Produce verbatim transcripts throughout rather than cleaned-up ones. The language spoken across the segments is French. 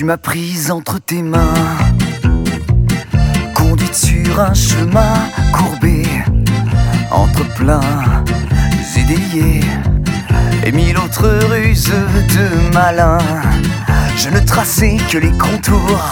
Tu m'as prise entre tes mains, conduite sur un chemin courbé, entre plein et déliés, et mille autres ruses de malin. Je ne traçais que les contours,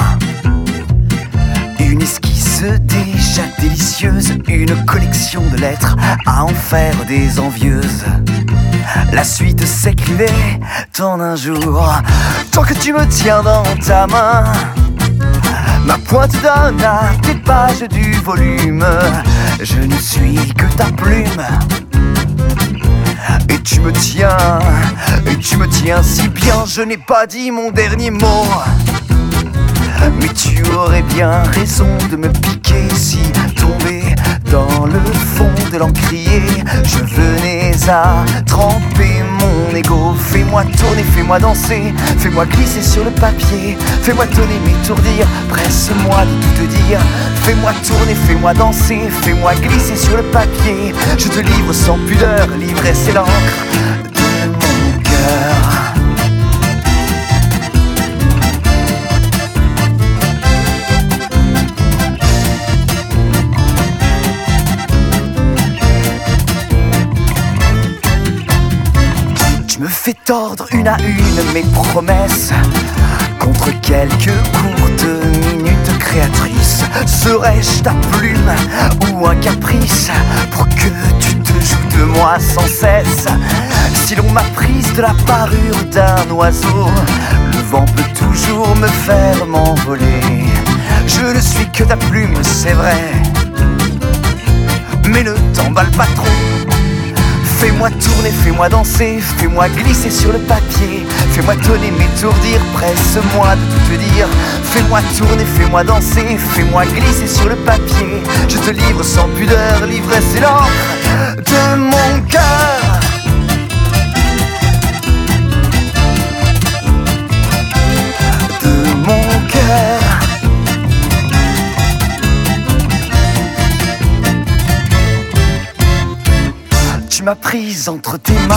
une esquisse déjà délicieuse, une collection de lettres à en faire des envieuses. La suite s'écrivait en un jour. Tant que tu me tiens dans ta main, ma pointe donne à tes pages du volume. Je ne suis que ta plume, et tu me tiens, et tu me tiens si bien. Je n'ai pas dit mon dernier mot, mais tu aurais bien raison de me piquer si, tombé dans le fond de l'encrier, je venais à tremper mon ego. Fais-moi tourner, fais-moi danser, fais-moi glisser sur le papier, fais-moi donner, m'étourdir, presse-moi de tout te dire. Fais-moi tourner, fais-moi danser, fais-moi glisser sur le papier. Je te livre sans pudeur, l'ivresse et l'encre de mon cœur. Me fais tordre une à une mes promesses contre quelques courtes minutes créatrices. Serais-je ta plume ou un caprice pour que tu te joues de moi sans cesse? Si l'on m'a prise de la parure d'un oiseau, le vent peut toujours me faire m'envoler. Je ne suis que ta plume, c'est vrai, mais ne t'emballe pas trop. Fais-moi tourner, fais-moi danser, fais-moi glisser sur le papier, fais-moi tonner, m'étourdir, presse-moi de tout te dire. Fais-moi tourner, fais-moi danser, fais-moi glisser sur le papier. Je te livre sans pudeur, l'ivresse et l'encre de mon cœur. De mon cœur. Tu m'as prise entre tes mains,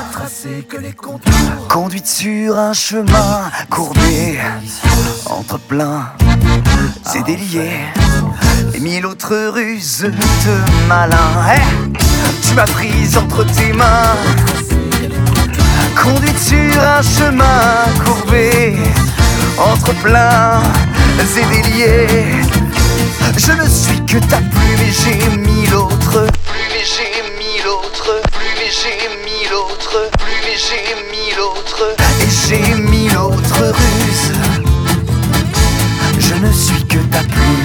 conduite sur un chemin courbé, entre plein et déliés, et mille autres ruses de malin. Hey, tu m'as prise entre tes mains, conduite sur un chemin courbé, entre plein et déliés. Je ne suis que ta plume et j'ai mille autres plumes et j'ai mille autres plumes et j'ai mille autres plumes et j'ai mille autres et j'ai mille autres ruses. Je ne suis que ta plume.